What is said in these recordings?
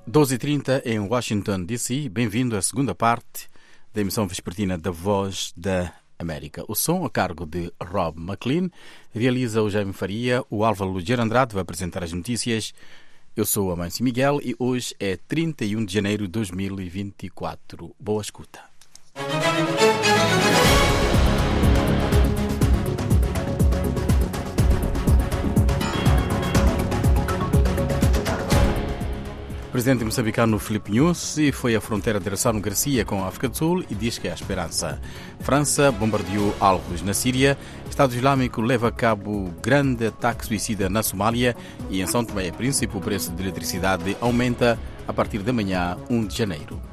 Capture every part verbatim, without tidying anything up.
doze e trinta em Washington, D C. Bem-vindo à segunda parte da emissão vespertina da Voz da América. O som a cargo de Rob McLean, realiza o Jaime Faria, o Álvaro Lugero Andrade vai apresentar as notícias. Eu sou o Amâncio Miguel e hoje é trinta e um de janeiro de dois mil e vinte e quatro. Boa escuta. O presidente moçambicano Filipe Nyusi foi à fronteira de Ressano Garcia com a África do Sul e diz que há esperança. França bombardeou alvos na Síria. Estado Islâmico leva a cabo grande ataque suicida na Somália e em São Tomé e Príncipe o preço de eletricidade aumenta a partir de amanhã, primeiro de janeiro.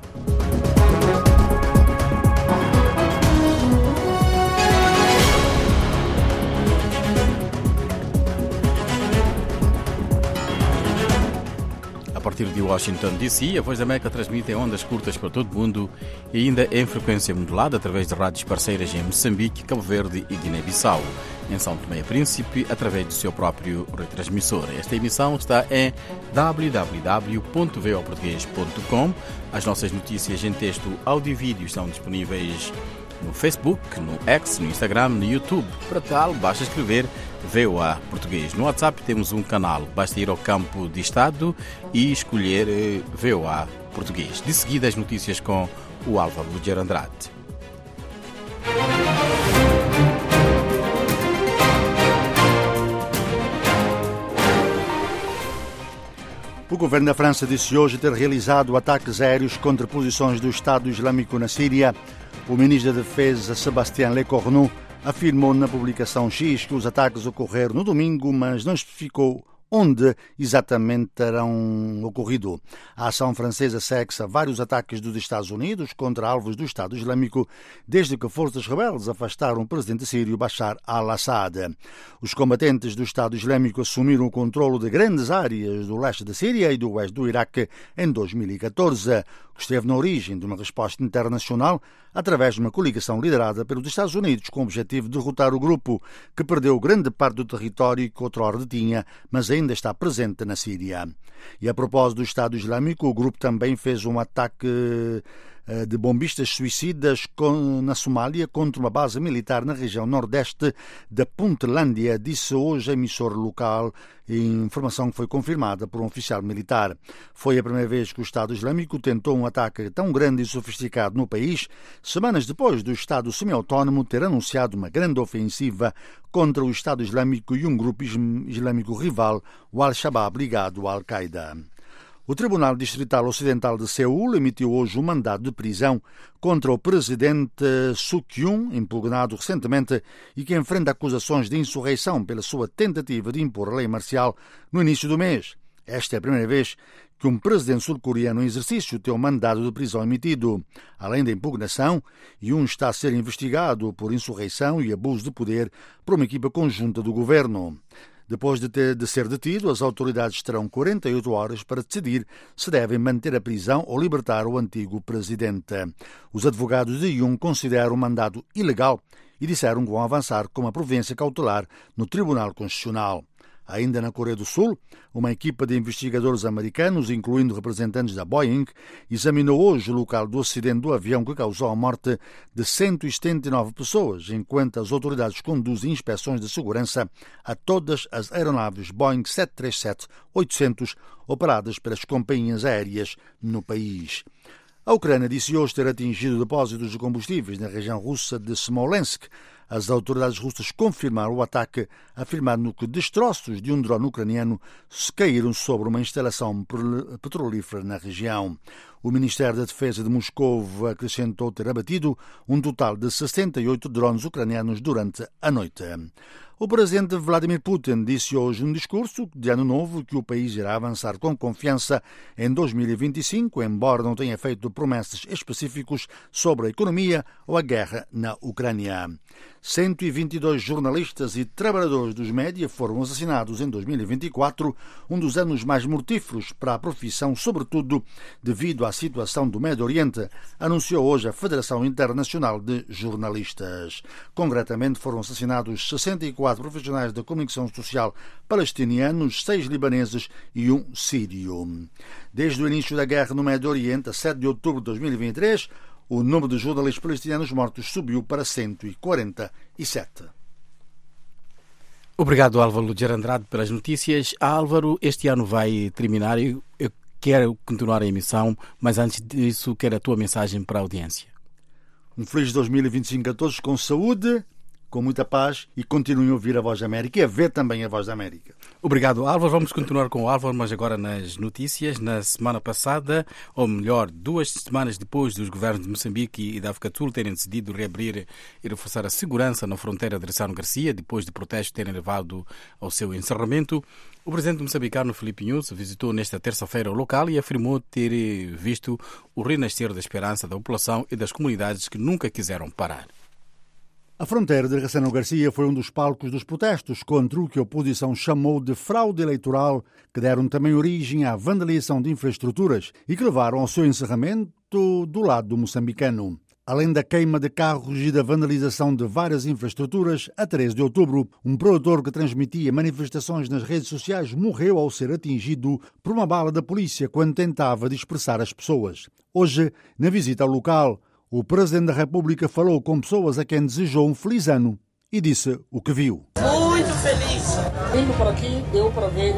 A partir de Washington, D C, a Voz da América transmite em ondas curtas para todo o mundo e ainda em frequência modulada através de rádios parceiras em Moçambique, Cabo Verde e Guiné-Bissau. Em São Tomé e Príncipe, através do seu próprio retransmissor. Esta emissão está em w w w ponto v o português ponto com. As nossas notícias em texto, áudio e vídeo estão disponíveis no Facebook, no X, no Instagram, no YouTube. Para tal, basta escrever V O A Português. No WhatsApp temos um canal. Basta ir ao campo de Estado e escolher V O A Português. De seguida, as notícias com o Álvaro Lugero Andrade. O governo da França disse hoje ter realizado ataques aéreos contra posições do Estado Islâmico na Síria. O ministro da Defesa, Sébastien Lecornu, afirmou na publicação X que os ataques ocorreram no domingo, mas não especificou onde exatamente terão ocorrido. A ação francesa segue-se a vários ataques dos Estados Unidos contra alvos do Estado Islâmico desde que forças rebeldes afastaram o presidente sírio Bashar al-Assad. Os combatentes do Estado Islâmico assumiram o controlo de grandes áreas do leste da Síria e do oeste do Iraque em dois mil e catorze, que esteve na origem de uma resposta internacional através de uma coligação liderada pelos Estados Unidos com o objetivo de derrotar o grupo, que perdeu grande parte do território que outrora detinha, mas ainda está presente na Síria. E a propósito do Estado Islâmico, o grupo também fez um ataque de bombistas suicidas na Somália contra uma base militar na região nordeste da Puntlandia, disse hoje a emissora local, informação que foi confirmada por um oficial militar. Foi a primeira vez que o Estado Islâmico tentou um ataque tão grande e sofisticado no país, semanas depois do Estado semi-autónomo ter anunciado uma grande ofensiva contra o Estado Islâmico e um grupo islâmico rival, o Al-Shabaab, ligado à Al-Qaeda. O Tribunal Distrital Ocidental de Seul emitiu hoje um mandado de prisão contra o presidente Suu Kyi, impugnado recentemente e que enfrenta acusações de insurreição pela sua tentativa de impor a lei marcial no início do mês. Esta é a primeira vez que um presidente sul-coreano em exercício tem um mandado de prisão emitido. Além da impugnação, Yoon está a ser investigado por insurreição e abuso de poder por uma equipa conjunta do governo. Depois de, ter, de ser detido, as autoridades terão quarenta e oito horas para decidir se devem manter a prisão ou libertar o antigo presidente. Os advogados de Yoon consideram o mandado ilegal e disseram que vão avançar com uma providência cautelar no Tribunal Constitucional. Ainda na Coreia do Sul, uma equipa de investigadores americanos, incluindo representantes da Boeing, examinou hoje o local do acidente do avião que causou a morte de cento e setenta e nove pessoas, enquanto as autoridades conduzem inspeções de segurança a todas as aeronaves Boeing sete três sete oitocentos operadas pelas companhias aéreas no país. A Ucrânia disse hoje ter atingido depósitos de combustíveis na região russa de Smolensk. As autoridades russas confirmaram o ataque, afirmando que destroços de um drone ucraniano se caíram sobre uma instalação petrolífera na região. O Ministério da Defesa de Moscou acrescentou ter abatido um total de sessenta e oito drones ucranianos durante a noite. O presidente Vladimir Putin disse hoje num discurso de ano novo que o país irá avançar com confiança em dois mil e vinte e cinco, embora não tenha feito promessas específicas sobre a economia ou a guerra na Ucrânia. cento e vinte e dois jornalistas e trabalhadores dos média foram assassinados em dois mil e vinte e quatro, um dos anos mais mortíferos para a profissão, sobretudo devido à situação do Médio Oriente, anunciou hoje a Federação Internacional de Jornalistas. Concretamente, foram assassinados sessenta e quatro quatro profissionais da comunicação social palestinianos, seis libaneses e um sírio. Desde o início da guerra no Médio Oriente, a sete de outubro de dois mil e vinte e três, o número de jornalistas palestinianos mortos subiu para cento e quarenta e sete. Obrigado, Álvaro Luger Andrade, pelas notícias. Álvaro, este ano vai terminar. Eu, eu quero continuar a emissão, mas antes disso, quero a tua mensagem para a audiência. Um feliz dois mil e vinte e cinco a todos, com saúde, com muita paz, e continuem a ouvir a Voz da América e a ver também a Voz da América. Obrigado, Álvaro. Vamos continuar com o Álvaro, mas agora nas notícias. Na semana passada, ou melhor, duas semanas depois dos governos de Moçambique e da África do Sul terem decidido reabrir e reforçar a segurança na fronteira de Ressano Garcia, depois de protestos terem levado ao seu encerramento, o presidente moçambicano Filipe Nunes visitou nesta terça-feira o local e afirmou ter visto o renascer da esperança da população e das comunidades que nunca quiseram parar. A fronteira de Ressano Garcia foi um dos palcos dos protestos contra o que a oposição chamou de fraude eleitoral, que deram também origem à vandalização de infraestruturas e que levaram ao seu encerramento do lado moçambicano. Além da queima de carros e da vandalização de várias infraestruturas, a treze de outubro, um produtor que transmitia manifestações nas redes sociais morreu ao ser atingido por uma bala da polícia quando tentava dispersar as pessoas. Hoje, na visita ao local, o Presidente da República falou com pessoas a quem desejou um feliz ano e disse o que viu. Muito feliz. Vindo para aqui, deu para ver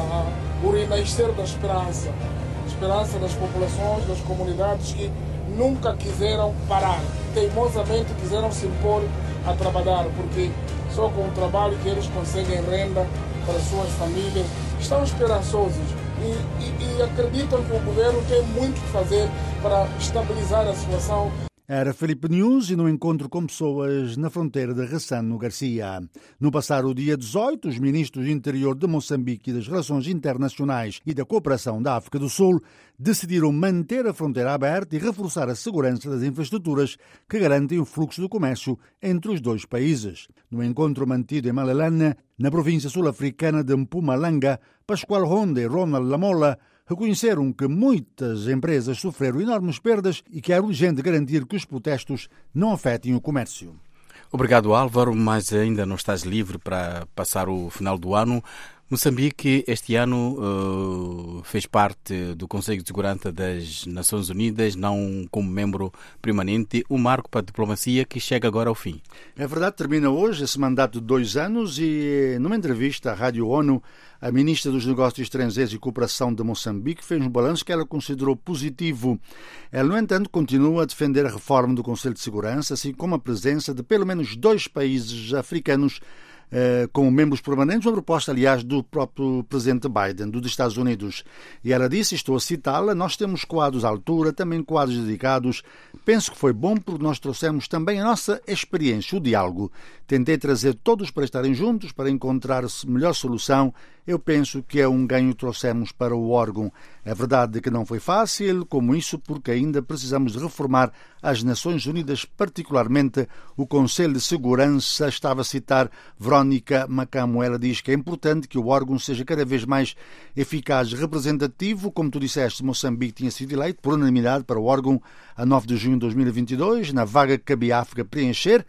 uh, o renascer da esperança. Esperança das populações, das comunidades que nunca quiseram parar. Teimosamente quiseram se impor a trabalhar, porque só com o trabalho que eles conseguem renda para as suas famílias. Estão esperançosos e, e, e acreditam que o governo tem muito que fazer para estabilizar a situação. Era Filipe Nunes e no encontro com pessoas na fronteira de Ressano Garcia. No passado dia dezoito, os ministros do Interior de Moçambique e das Relações Internacionais e da Cooperação da África do Sul decidiram manter a fronteira aberta e reforçar a segurança das infraestruturas que garantem o fluxo do comércio entre os dois países. No encontro mantido em Malelane, na província sul-africana de Mpumalanga, Pascoal Ronda e Ronald Lamola reconheceram que muitas empresas sofreram enormes perdas e que é urgente garantir que os protestos não afetem o comércio. Obrigado, Álvaro, mas ainda não estás livre para passar o final do ano. Moçambique, este ano, uh, fez parte do Conselho de Segurança das Nações Unidas, não como membro permanente, um marco para a diplomacia que chega agora ao fim. É verdade, termina hoje esse mandato de dois anos e, numa entrevista à Rádio ONU, a ministra dos Negócios Estrangeiros e Cooperação de Moçambique fez um balanço que ela considerou positivo. Ela, no entanto, continua a defender a reforma do Conselho de Segurança, assim como a presença de pelo menos dois países africanos Uh, como membros permanentes, uma proposta, aliás, do próprio presidente Biden, dos Estados Unidos. E ela disse, estou a citá-la, nós temos quadros à altura, também quadros dedicados. Penso que foi bom porque nós trouxemos também a nossa experiência, o diálogo. Tentei trazer todos para estarem juntos, para encontrar a melhor solução. Eu penso que é um ganho que trouxemos para o órgão. É verdade que não foi fácil, como isso, porque ainda precisamos de reformar as Nações Unidas, particularmente o Conselho de Segurança. Estava a citar Verónica Macamo. Ela diz que é importante que o órgão seja cada vez mais eficaz e representativo. Como tu disseste, Moçambique tinha sido eleito por unanimidade para o órgão a nove de junho de dois mil e vinte e dois, na vaga que cabia à África preencher.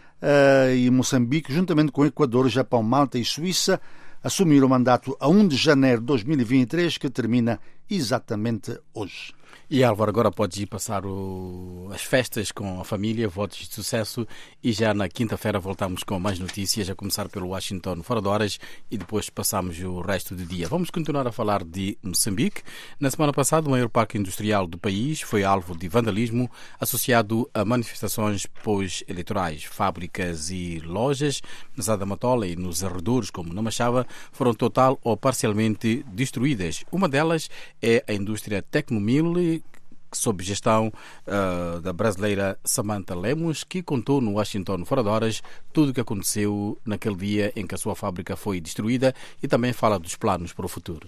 Uh, e Moçambique, juntamente com Equador, Japão, Malta e Suíça, assumiram o mandato a um de janeiro de dois mil e vinte e três, que termina exatamente hoje. E Álvaro, agora podes ir passar o... as festas com a família, votos de sucesso, e já na quinta-feira voltamos com mais notícias, a começar pelo Washington Fora de Horas e depois passamos o resto do dia. Vamos continuar a falar de Moçambique. Na semana passada, o maior parque industrial do país foi alvo de vandalismo associado a manifestações pós-eleitorais. Fábricas e lojas na Zada Matola e nos arredores, como na Machava, foram total ou parcialmente destruídas. Uma delas é a indústria Tecnomil, sob gestão uh, da brasileira Samantha Lemos, que contou no Washington Fora de Horas tudo o que aconteceu naquele dia em que a sua fábrica foi destruída e também fala dos planos para o futuro.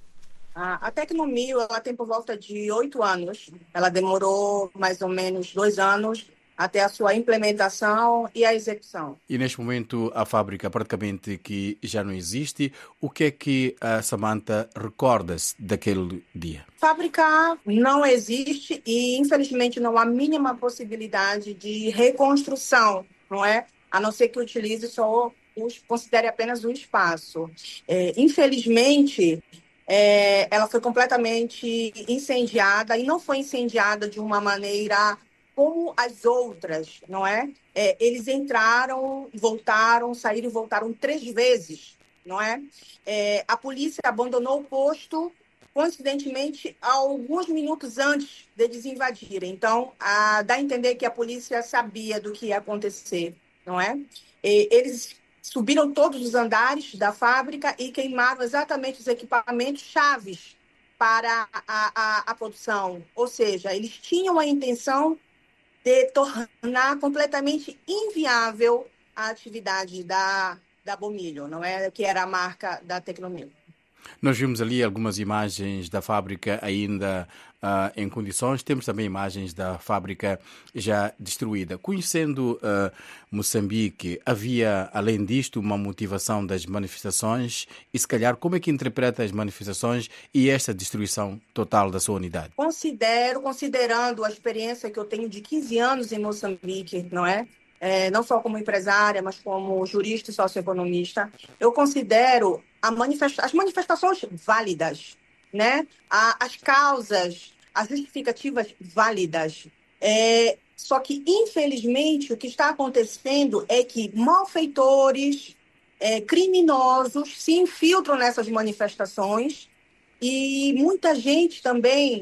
A Tecnomil, ela tem por volta de oito anos. Ela demorou mais ou menos dois anos até a sua implementação e a execução. E neste momento a fábrica praticamente que já não existe. O que é que a Samantha recorda-se daquele dia? A fábrica não existe e infelizmente não há mínima possibilidade de reconstrução, não é? A não ser que utilize só os, considere apenas um espaço. É, infelizmente, é, ela foi completamente incendiada, e não foi incendiada de uma maneira como as outras, não é? É, eles entraram, voltaram, saíram e voltaram três vezes, não é? É, a polícia abandonou o posto, coincidentemente, alguns minutos antes deles invadirem. Então, a, dá a entender que a polícia sabia do que ia acontecer, não é? E eles subiram todos os andares da fábrica e queimaram exatamente os equipamentos chaves para a, a, a produção. Ou seja, eles tinham a intenção de tornar completamente inviável a atividade da, da Bomilho, não é? Que era a marca da Tecnomil. Nós vimos ali algumas imagens da fábrica ainda uh, em condições. Temos também imagens da fábrica já destruída. Conhecendo uh, Moçambique, havia, além disto, uma motivação das manifestações? E, se calhar, como é que interpreta as manifestações e esta destruição total da sua unidade? Considero, considerando a experiência que eu tenho de quinze anos em Moçambique, não é? É, não só como empresária, mas como jurista e socioeconomista, eu considero a manifesta- as manifestações válidas, né? A, as causas, as justificativas válidas. É, só que, infelizmente, o que está acontecendo é que malfeitores, é, criminosos se infiltram nessas manifestações e muita gente também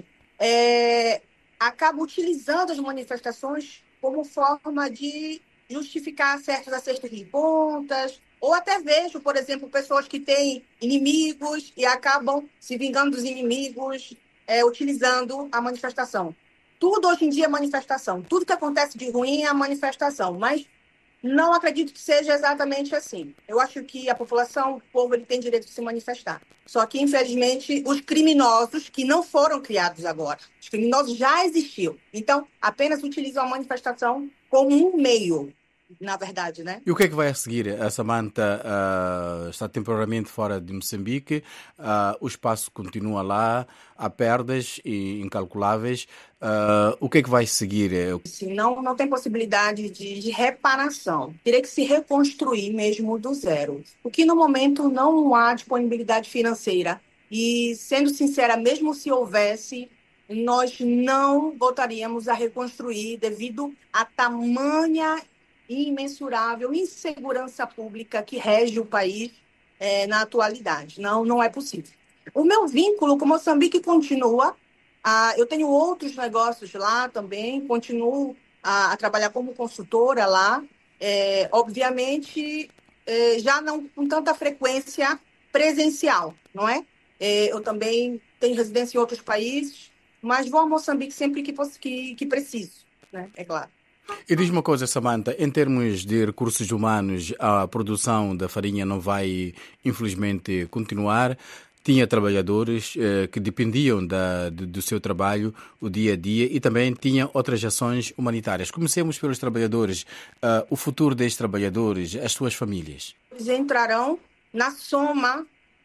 é, acaba utilizando as manifestações como forma de justificar certos acertos de contas, ou até vejo, por exemplo, pessoas que têm inimigos e acabam se vingando dos inimigos, é, utilizando a manifestação. Tudo hoje em dia é manifestação. Tudo que acontece de ruim é a manifestação, mas não acredito que seja exatamente assim. Eu acho que a população, o povo, ele tem direito de se manifestar. Só que, infelizmente, os criminosos, que não foram criados agora, os criminosos já existiam. Então, apenas utilizam a manifestação como um meio, na verdade, né? E o que é que vai a seguir? A Samanta uh, está temporariamente fora de Moçambique, uh, o espaço continua lá, há perdas incalculáveis. Uh, o que é que vai seguir? Não, não tem possibilidade de, de reparação. Teria que se reconstruir mesmo do zero. O que no momento não há disponibilidade financeira. E, sendo sincera, mesmo se houvesse, nós não voltaríamos a reconstruir devido à tamanha e imensurável insegurança pública que rege o país é, na atualidade. Não, não é possível. O meu vínculo com Moçambique continua. Ah, eu tenho outros negócios lá também, continuo a, a trabalhar como consultora lá. É, obviamente, é, já não com tanta frequência presencial, não é? É, eu também tenho residência em outros países, mas vou a Moçambique sempre que, que, que preciso, né? É claro. E diz uma coisa, Samanta, em termos de recursos humanos, a produção da farinha não vai, infelizmente, continuar. Tinha trabalhadores eh, que dependiam da, do, do seu trabalho, o dia a dia, e também tinha outras ações humanitárias. Comecemos pelos trabalhadores. Uh, o futuro destes trabalhadores, as suas famílias? Eles entrarão na soma,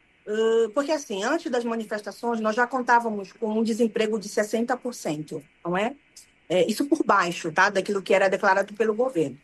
uh, porque assim, antes das manifestações, nós já contávamos com um desemprego de sessenta por cento, não é? É, isso por baixo, tá? Daquilo que era declarado pelo governo.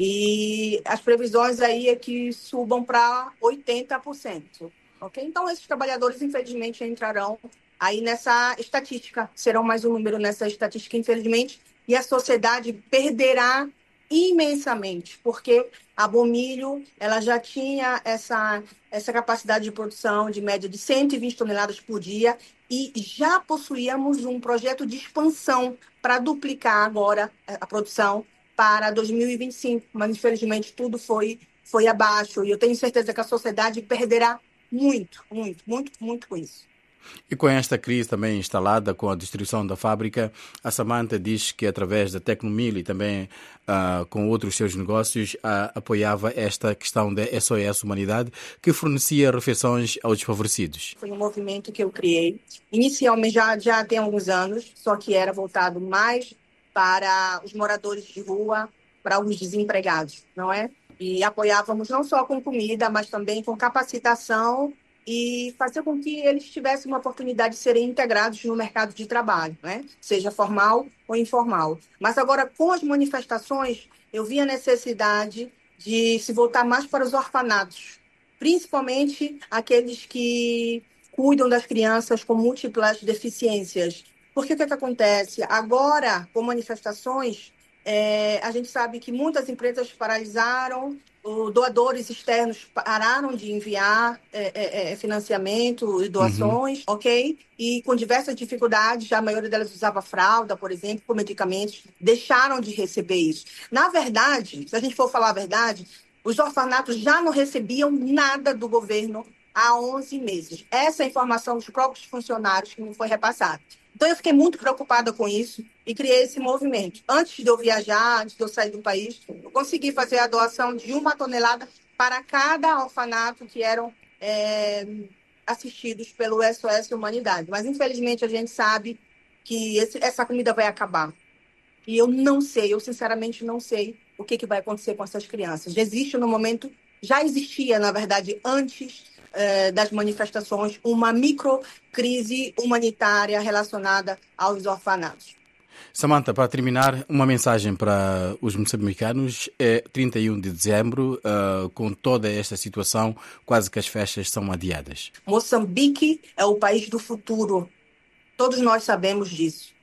E as previsões aí é que subam para oitenta por cento. Okay? Então, esses trabalhadores, infelizmente, entrarão aí nessa estatística, serão mais um número nessa estatística, infelizmente, e a sociedade perderá imensamente, porque a Bomilho, ela já tinha essa, essa capacidade de produção de média de cento e vinte toneladas por dia e já possuíamos um projeto de expansão para duplicar agora a produção para dois mil e vinte e cinco, mas infelizmente tudo foi, foi abaixo e eu tenho certeza que a sociedade perderá muito, muito, muito, muito com isso. E com esta crise também instalada, com a destruição da fábrica, a Samanta diz que através da Tecnomil e também uh, com outros seus negócios uh, apoiava esta questão da S O S Humanidade, que fornecia refeições aos desfavorecidos. Foi um movimento que eu criei, inicialmente já, já tem alguns anos, só que era voltado mais para os moradores de rua, para os desempregados, não é? E apoiávamos não só com comida, mas também com capacitação e fazer com que eles tivessem uma oportunidade de serem integrados no mercado de trabalho, né? Seja formal ou informal. Mas agora, com as manifestações, eu vi a necessidade de se voltar mais para os orfanatos, principalmente aqueles que cuidam das crianças com múltiplas deficiências. Porque o que, é que acontece? Agora, com manifestações, é, a gente sabe que muitas empresas paralisaram, os doadores externos pararam de enviar é, é, financiamento e doações, uhum. ok? E com diversas dificuldades, a maioria delas usava fralda, por exemplo, por medicamentos, deixaram de receber isso. Na verdade, se a gente for falar a verdade, os orfanatos já não recebiam nada do governo há onze meses. Essa é a informação dos próprios funcionários que me foi repassada. Então, eu fiquei muito preocupada com isso e criei esse movimento. Antes de eu viajar, antes de eu sair do país, eu consegui fazer a doação de uma tonelada para cada orfanato que eram é, assistidos pelo S O S Humanidade. Mas, infelizmente, a gente sabe que esse, essa comida vai acabar. E eu não sei, eu sinceramente não sei o que, que vai acontecer com essas crianças. Já existe no momento, já existia, na verdade, antes das manifestações, uma microcrise humanitária relacionada aos orfanatos. Samantha, para terminar, uma mensagem para os moçambicanos. É trinta e um de dezembro, uh, com toda esta situação, quase que as festas são adiadas. Moçambique é o país do futuro. Todos nós sabemos disso.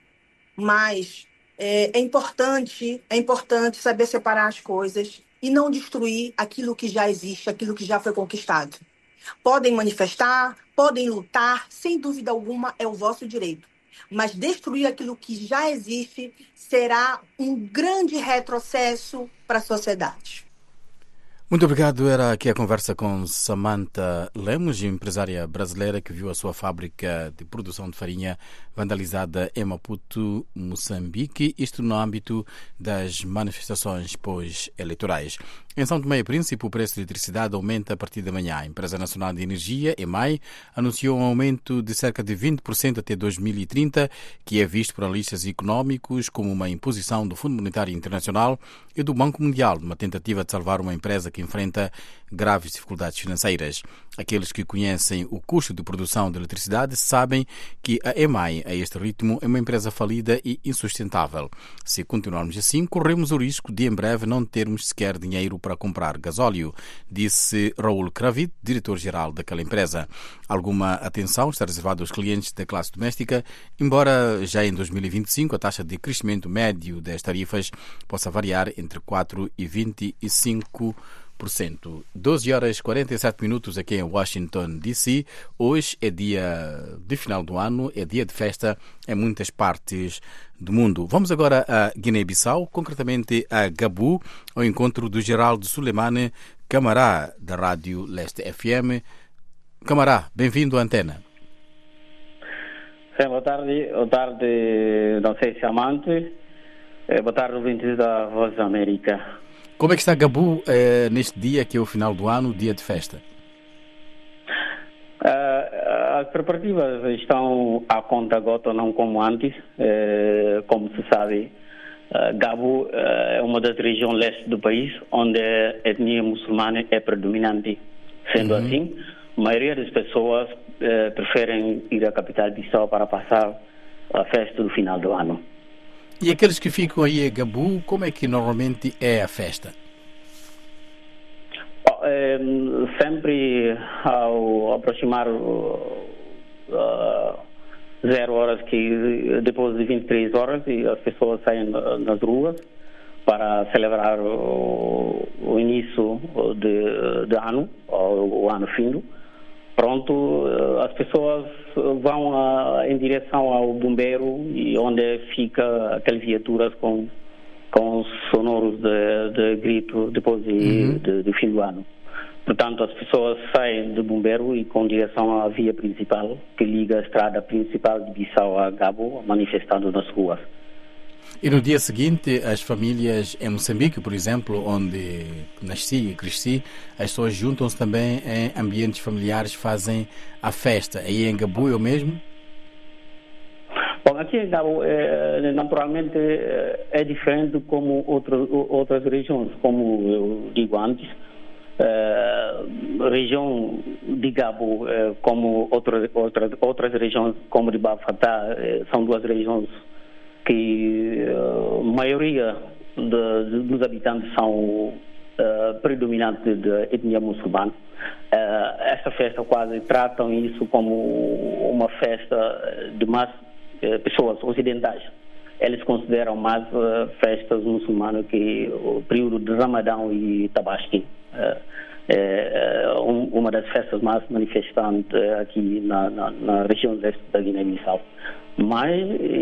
Mas é, é importante, é importante saber separar as coisas e não destruir aquilo que já existe, aquilo que já foi conquistado. Podem manifestar, podem lutar, sem dúvida alguma é o vosso direito. Mas destruir aquilo que já existe será um grande retrocesso para a sociedade. Muito obrigado. Era aqui a conversa com Samantha Lemos, empresária brasileira que viu a sua fábrica de produção de farinha vandalizada em Maputo, Moçambique, isto no âmbito das manifestações pós-eleitorais. Em São Tomé e Príncipe, o preço de eletricidade aumenta a partir de amanhã. A Empresa Nacional de Energia, EMAI, anunciou um aumento de cerca de vinte por cento até dois mil e trinta, que é visto por analistas económicos como uma imposição do Fundo Monetário Internacional e do Banco Mundial, numa tentativa de salvar uma empresa que enfrenta graves dificuldades financeiras. Aqueles que conhecem o custo de produção de eletricidade sabem que a EMAI, a este ritmo, é uma empresa falida e insustentável. Se continuarmos assim, corremos o risco de em breve não termos sequer dinheiro para comprar gasóleo, disse Raul Kravit, diretor-geral daquela empresa. Alguma atenção está reservada aos clientes da classe doméstica, embora já em dois mil e vinte e cinco a taxa de crescimento médio das tarifas possa variar entre quatro e vinte e cinco por cento. doze horas e quarenta e sete minutos aqui em Washington, D C. Hoje é dia de final do ano, é dia de festa em muitas partes do mundo. Vamos agora a Guiné-Bissau, concretamente a Gabu, ao encontro do Geraldo Suleimane, Camará da Rádio Leste F M. Camará, bem-vindo à antena. Sim, boa tarde. Boa tarde, não sei se é amante. Boa tarde, ouvintes da Voz da América. Como é que está Gabu eh, neste dia, que é o final do ano, dia de festa? Uh, as preparativas estão à conta gota, não como antes. Uh, como se sabe, uh, Gabu uh, é uma das regiões leste do país, onde a etnia muçulmana é predominante. Sendo uhum. assim, a maioria das pessoas uh, preferem ir à capital de Bissau para passar a festa do final do ano. E aqueles que ficam aí em Gabu, como é que normalmente é a festa? Oh, é, sempre ao aproximar uh, zero horas, que depois de vinte e três horas, e as pessoas saem nas ruas para celebrar o, o início de, de ano, o, o ano fim. Pronto, as pessoas vão a, em direção ao bombeiro, e onde fica aquelas viaturas com, com sonoros de, de grito depois de, uhum. de, de fim do ano. Portanto, as pessoas saem do bombeiro e com direção à via principal, que liga a estrada principal de Bissau a Gabo, manifestando nas ruas. E no dia seguinte, as famílias em Moçambique, por exemplo, onde nasci e cresci, as pessoas juntam-se também em ambientes familiares, fazem a festa. Aí em Gabu é o mesmo? Bom, aqui em Gabu, é, naturalmente, é diferente como outras, outras regiões, como eu digo antes. É, a região de Gabu, é, como outras, outras, outras regiões, como de Bafatá, é, são duas regiões que a maioria de, de, dos habitantes são uh, predominante da etnia muçulmana. Uh, esta festa quase tratam isso como uma festa de mais uh, pessoas ocidentais. Eles consideram mais uh, festas muçulmanas que o período de Ramadão e Tabaski. Uh, é um, uma das festas mais manifestantes uh, aqui na, na, na região leste da Guiné-Bissau. Mas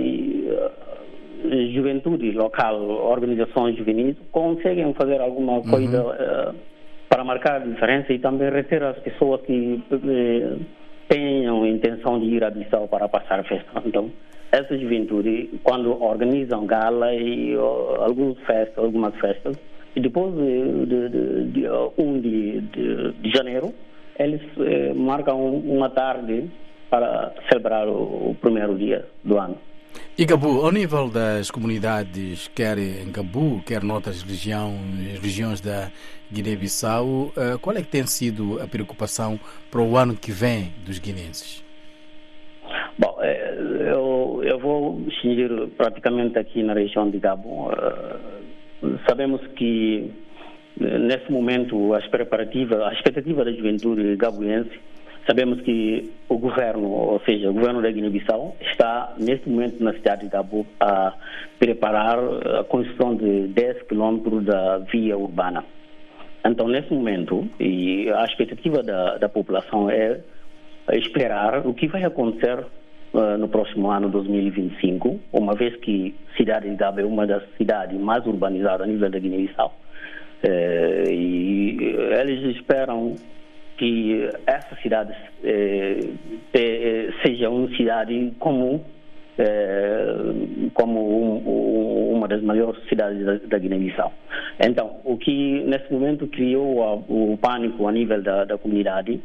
uh, juventude local, organizações juvenis conseguem fazer alguma coisa uhum. uh, para marcar a diferença e também reter as pessoas que uh, tenham intenção de ir a Bissau para passar a festa. Então, essa juventude, quando organizam gala e uh, algumas festas, algumas festas, e depois de, de, de, de um de, de, de janeiro, eles uh, marcam uma tarde para celebrar o, o primeiro dia do ano. E Gabu, ao nível das comunidades, quer em Gabu, quer noutras região, regiões da Guiné-Bissau, qual é que tem sido a preocupação para o ano que vem dos guineenses? Bom, eu, eu vou cingir praticamente aqui na região de Gabu. Sabemos que nesse momento as preparativas, a expectativa da juventude gabuense, sabemos que o governo, ou seja, o governo da Guiné-Bissau, está neste momento na cidade de Gabu a preparar a construção de dez quilômetros da via urbana. Então, nesse momento, e a expectativa da, da população é esperar o que vai acontecer uh, no próximo ano, dois mil e vinte e cinco, uma vez que a cidade de Gabu é uma das cidades mais urbanizadas a nível da Guiné-Bissau. Uh, e eles esperam que essa cidade eh, eh, seja uma cidade comum, eh, como um, um, uma das maiores cidades da, da Guiné-Bissau. Então, o que nesse momento criou a, o pânico a nível da, da comunidade,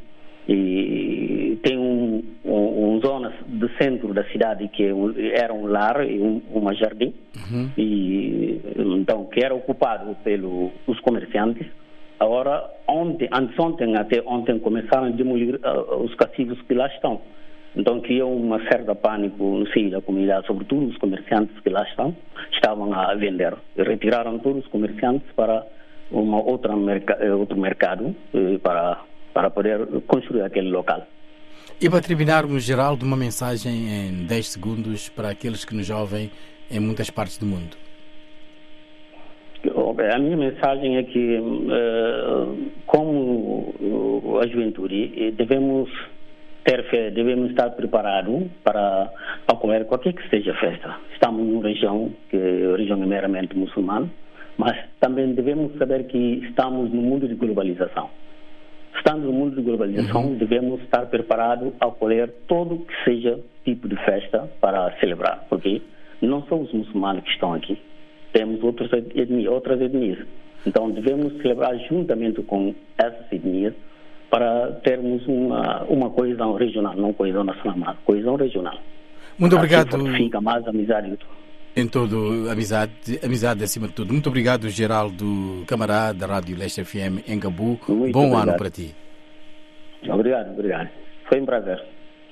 e tem um, um, um zona do centro da cidade que era um lar e um, uma jardim, uhum. e então que era ocupado pelos comerciantes. Agora, ontem, antes ontem, até ontem, começaram a demolir uh, os cassivos que lá estão. Então, criou uma certa pânico no seio da comunidade, sobretudo os comerciantes que lá estão, estavam a vender. E retiraram todos os comerciantes para uma outra merc- outro mercado, uh, para, para poder construir aquele local. E para terminarmos, Geraldo, uma mensagem em dez segundos para aqueles que nos ouvem em muitas partes do mundo. A minha mensagem é que, como a juventude, devemos ter fé, devemos estar preparados para acolher qualquer que seja festa. Estamos numa região que a região é meramente muçulmana, mas também devemos saber que estamos no mundo de globalização. Estando no mundo de globalização, uhum. devemos estar preparados a acolher todo que seja tipo de festa para celebrar, porque não são os muçulmanos que estão aqui. Temos outras etnias, outras etnias. Então, devemos celebrar juntamente com essas etnias para termos uma, uma coesão regional, não coesão nacional, mas coesão regional. Muito obrigado. Assim fica mais amizade. Em todo, amizade, amizade acima de tudo. Muito obrigado, Geraldo Camará, da Rádio Leste F M em Gabu. Muito Bom obrigado. ano para ti. Obrigado, obrigado. Foi um prazer.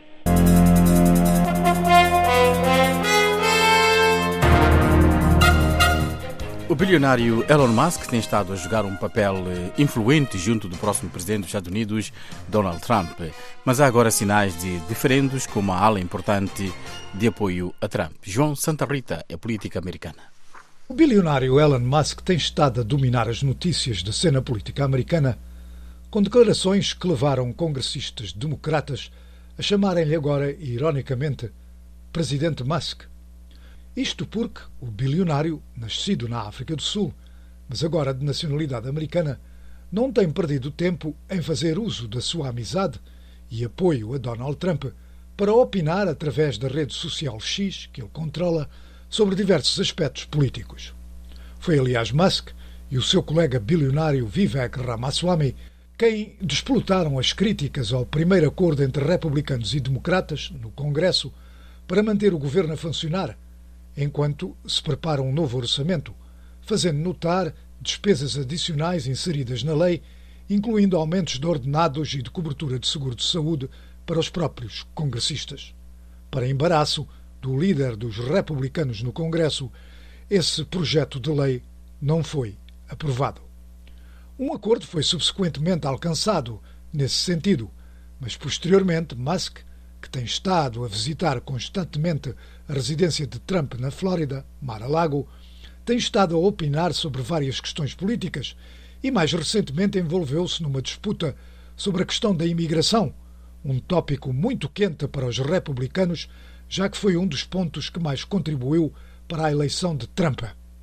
O bilionário Elon Musk tem estado a jogar um papel influente junto do próximo presidente dos Estados Unidos, Donald Trump. Mas há agora sinais de diferendos com uma ala importante de apoio a Trump. João Santa Rita é política americana. O bilionário Elon Musk tem estado a dominar as notícias da cena política americana, com declarações que levaram congressistas democratas a chamarem-lhe agora, ironicamente, Presidente Musk. Isto porque o bilionário, nascido na África do Sul, mas agora de nacionalidade americana, não tem perdido tempo em fazer uso da sua amizade e apoio a Donald Trump para opinar através da rede social X, que ele controla, sobre diversos aspectos políticos. Foi, aliás, Musk e o seu colega bilionário Vivek Ramaswamy quem despoletaram as críticas ao primeiro acordo entre republicanos e democratas no Congresso para manter o governo a funcionar, enquanto se prepara um novo orçamento, fazendo notar despesas adicionais inseridas na lei, incluindo aumentos de ordenados e de cobertura de seguro de saúde para os próprios congressistas. Para embaraço do líder dos republicanos no Congresso, esse projeto de lei não foi aprovado. Um acordo foi subsequentemente alcançado nesse sentido, mas posteriormente Musk, que tem estado a visitar constantemente a residência de Trump na Flórida, Mar-a-Lago, tem estado a opinar sobre várias questões políticas e mais recentemente envolveu-se numa disputa sobre a questão da imigração, um tópico muito quente para os republicanos, já que foi um dos pontos que mais contribuiu para a eleição de Trump.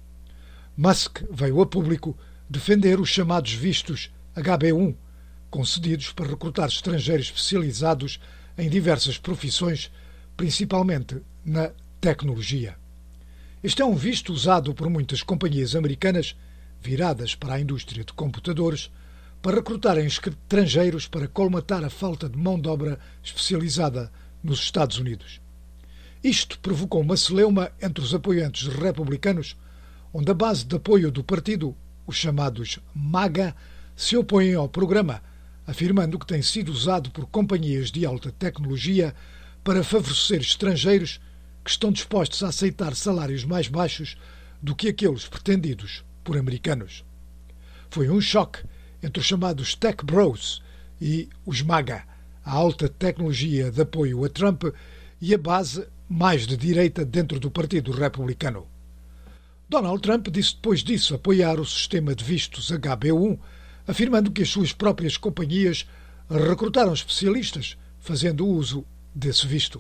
Musk veio a público defender os chamados vistos H B um, concedidos para recrutar estrangeiros especializados em diversas profissões, principalmente na tecnologia. Este é um visto usado por muitas companhias americanas viradas para a indústria de computadores para recrutarem estrangeiros para colmatar a falta de mão de obra especializada nos Estados Unidos. Isto provocou uma celeuma entre os apoiantes republicanos, onde a base de apoio do partido, os chamados MAGA, se opõem ao programa, afirmando que tem sido usado por companhias de alta tecnologia para favorecer estrangeiros que estão dispostos a aceitar salários mais baixos do que aqueles pretendidos por americanos. Foi um choque entre os chamados Tech Bros e os MAGA, a alta tecnologia de apoio a Trump e a base mais de direita dentro do Partido Republicano. Donald Trump disse depois disso apoiar o sistema de vistos H B um, afirmando que as suas próprias companhias recrutaram especialistas fazendo uso desse visto.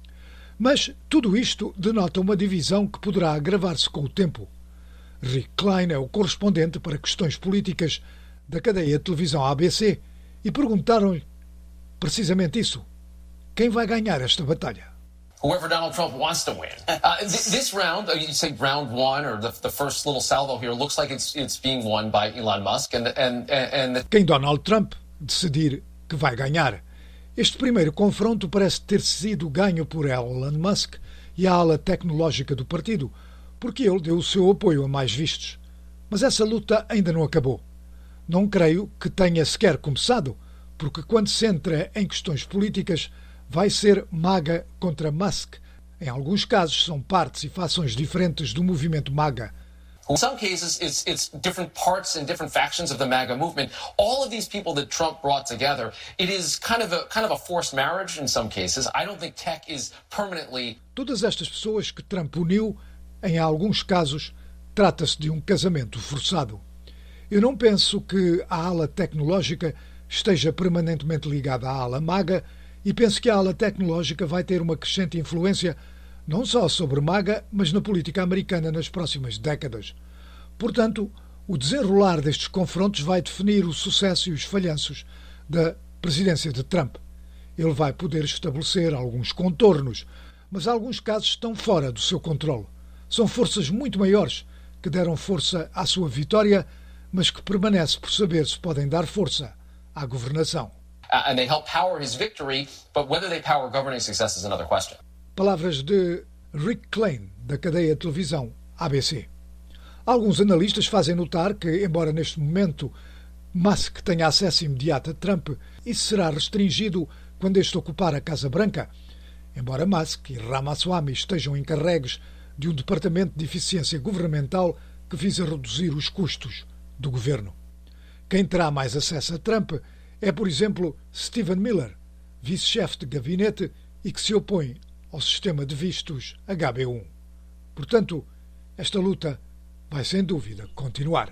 Mas tudo isto denota uma divisão que poderá agravar-se com o tempo. Rick Klein é o correspondente para questões políticas da cadeia de televisão A B C e perguntaram-lhe precisamente isso. Quem vai ganhar esta batalha? Whoever Donald Trump wants to win. Uh, th- this round, uh, you say round one, or the, the first little salvo here, looks like it's it's being won by Elon Musk. And and and the... Quem Donald Trump decidir que vai ganhar. Este primeiro confronto parece ter sido ganho por Elon Musk e a ala tecnológica do partido, porque ele deu o seu apoio a mais vistos. Mas essa luta ainda não acabou. Não creio que tenha sequer começado, porque quando se entra em questões políticas, vai ser MAGA contra Musk. Em alguns casos, são partes e fações diferentes do movimento MAGA. In some cases, it's it's different parts and different factions of the MAGA movement. All of these people that Trump brought together, it is kind of a kind of a forced marriage in some cases. I don't think tech is permanently. Todas estas pessoas que Trump uniu, em alguns casos, trata-se de um casamento forçado. Eu não penso que a ala tecnológica esteja permanentemente ligada à ala MAGA e penso que a ala tecnológica vai ter uma crescente influência não só sobre MAGA, mas na política americana nas próximas décadas. Portanto, o desenrolar destes confrontos vai definir o sucesso e os falhanços da presidência de Trump. Ele vai poder estabelecer alguns contornos, mas alguns casos estão fora do seu controle. São forças muito maiores que deram força à sua vitória, mas que permanece por saber se podem dar força à governação. Uh, and they help power his victory, but whether they power governing success is another question. Palavras de Rick Klein, da cadeia de televisão A B C. Alguns analistas fazem notar que, embora neste momento Musk tenha acesso imediato a Trump, isso será restringido quando este ocupar a Casa Branca, embora Musk e Ramaswamy estejam encarregues de um departamento de eficiência governamental que visa reduzir os custos do governo. Quem terá mais acesso a Trump é, por exemplo, Stephen Miller, vice-chefe de gabinete e que se opõe ao sistema de vistos H B um. Portanto, esta luta vai sem dúvida continuar.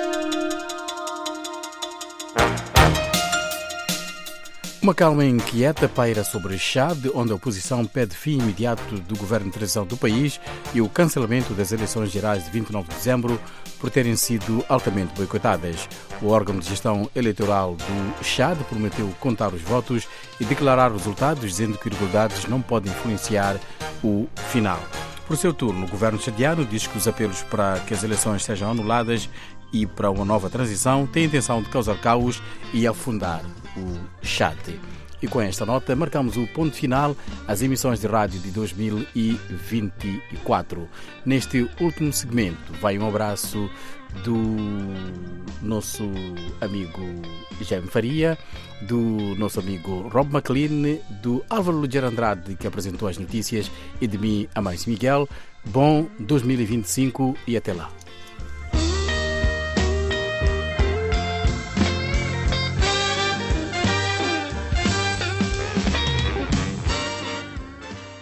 Uma calma inquieta paira sobre Chad, onde a oposição pede fim imediato do governo de transição do país e o cancelamento das eleições gerais de vinte e nove de dezembro por terem sido altamente boicotadas. O órgão de gestão eleitoral do Chad prometeu contar os votos e declarar os resultados, dizendo que irregularidades não podem influenciar o final. Por seu turno, o governo chadiano diz que os apelos para que as eleições sejam anuladas e para uma nova transição têm a intenção de causar caos e afundar o Chad. E com esta nota marcamos o ponto final às emissões de rádio de dois mil e vinte e quatro. Neste último segmento vai um abraço do nosso amigo Jaime Faria, do nosso amigo Rob McLean, do Álvaro Luger Andrade, que apresentou as notícias, e de mim, Amâncio Miguel. Bom dois mil e vinte e cinco e até lá.